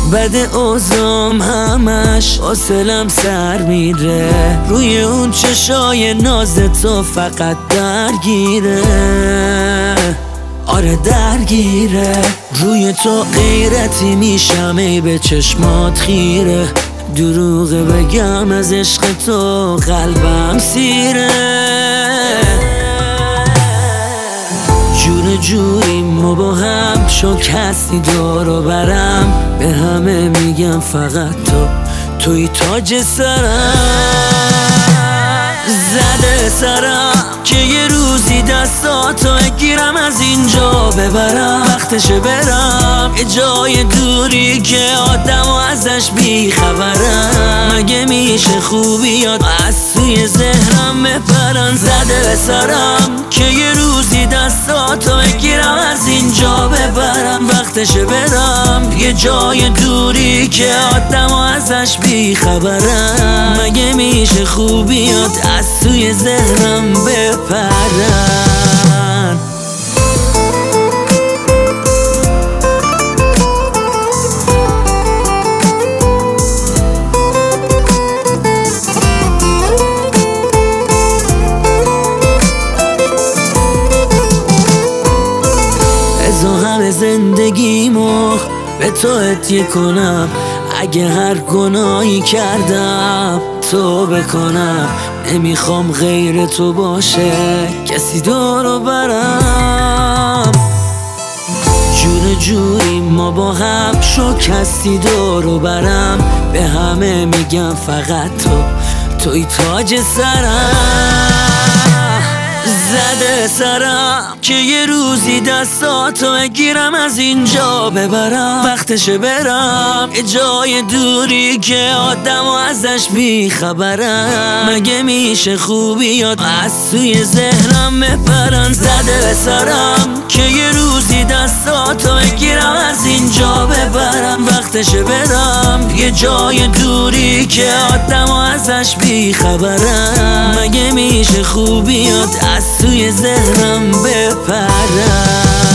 بد اوزام همش حوصلم سر میره، روی اون چشای ناز تو فقط درگیره. آره درگیره، روی تو غیرتی میشم ای به چشمات خیره. دروغه بگم از عشق تو قلبم سیره. جوری ما با هم شکستی دور و برم، به همه میگم فقط توی تاج سرم. زده سرم که یه روزی دستاتو گیرم از اینجا ببرم، وقتشه برم یه جای دوری که آدمو ازش بیخبرم. مگه میشه خوبیات از توی ذهنم بپرن؟ زده سرم که یه روزی دستاتو گیرم از اینجا ببرم، وقتشه برم یه جای دوری که آدمو ازش بیخبرم. مگه میشه خوبیات از توی ذهنم بپرن؟ همه زندگیمو به تو هدیه کنم، اگه هر گناهی کردم تو بکنم. نمیخوام غیر تو باشه کسی دورو برم. جوری ما با هم شکستی دورو برم، به همه میگم فقط توی تاج سرم. زده سرم که یه روزی دستاتو گیرم از اینجا ببرم، وقتشه برم یه جای دوری که آدمو ازش بیخبرم. مگه میشه خوبیات از توی ذهنم بپرن؟ زده سرم که یه روزی دستاتو گیرم از اینجا ببرم، وقتشه برم یه جای دوری که آدمو ازش بیخبرم. مگه میشه خوبیات از توی ذهنم بپرن؟